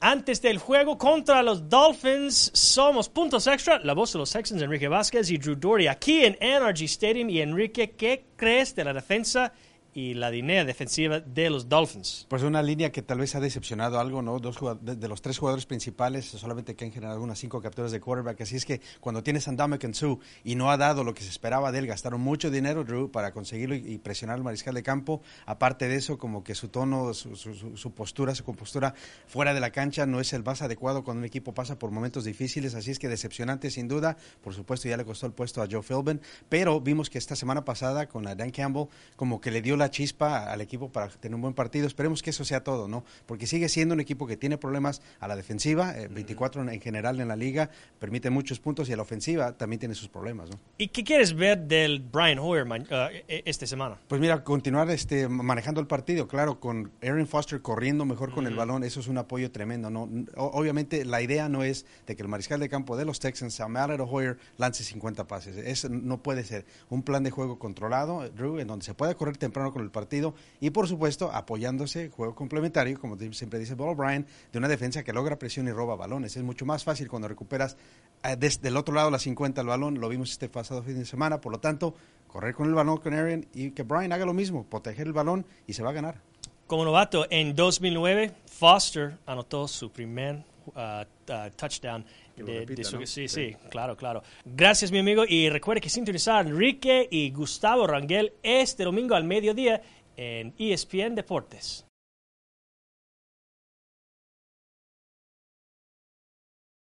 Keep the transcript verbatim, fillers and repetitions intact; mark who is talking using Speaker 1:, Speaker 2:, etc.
Speaker 1: Antes del juego contra los Dolphins, somos Puntos Extra, la voz de los Texans, Enrique Vázquez y Drew Doherty, aquí en N R G Stadium. Y Enrique, ¿qué crees de la defensa y la línea defensiva de los Dolphins?
Speaker 2: Pues una línea que tal vez ha decepcionado algo, ¿no? Dos de, de los tres jugadores principales, solamente que han generado unas cinco capturas de quarterback. Así es que cuando tienes a Ndamukong Suh y no ha dado lo que se esperaba de él, gastaron mucho dinero, Drew, para conseguirlo y, y presionar al mariscal de campo. Aparte de eso, como que su tono, su, su, su postura, su compostura fuera de la cancha no es el más adecuado cuando un equipo pasa por momentos difíciles. Así es que decepcionante sin duda. Por supuesto ya le costó el puesto a Joe Philbin, pero vimos que esta semana pasada con a Dan Campbell como que le dio la chispa al equipo para tener un buen partido. Esperemos que eso sea todo, ¿no? Porque sigue siendo un equipo que tiene problemas a la defensiva, eh, veinticuatro en general en la liga, permite muchos puntos, y a la ofensiva también tiene sus problemas, ¿no?
Speaker 1: ¿Y qué quieres ver del Brian Hoyer uh, esta semana?
Speaker 2: Pues mira, continuar este, manejando el partido, claro, con Arian Foster corriendo mejor con mm. el balón, eso es un apoyo tremendo, ¿no? O, obviamente la idea no es de que el mariscal de campo de los Texans, Matt Hoyer, lance cincuenta pases. Eso no puede ser. Un plan de juego controlado, Drew, en donde se puede correr temprano con el partido y por supuesto apoyándose, juego complementario, como siempre dice Bill O'Brien, de una defensa que logra presión y roba balones. Es mucho más fácil cuando recuperas eh, desde el otro lado la cincuenta el balón, lo vimos este pasado fin de semana. Por lo tanto, correr con el balón con Arian y que Brian haga lo mismo, proteger el balón y se va a ganar.
Speaker 1: Como novato, en dos mil nueve, Foster anotó su primer uh, uh, touchdown. De,
Speaker 2: repita,
Speaker 1: de su,
Speaker 2: ¿no?
Speaker 1: sí,
Speaker 2: sí,
Speaker 1: sí, claro, claro. Gracias, mi amigo, y recuerde que sintonizar Enrique y Gustavo Rangel este domingo al mediodía en E S P N Deportes.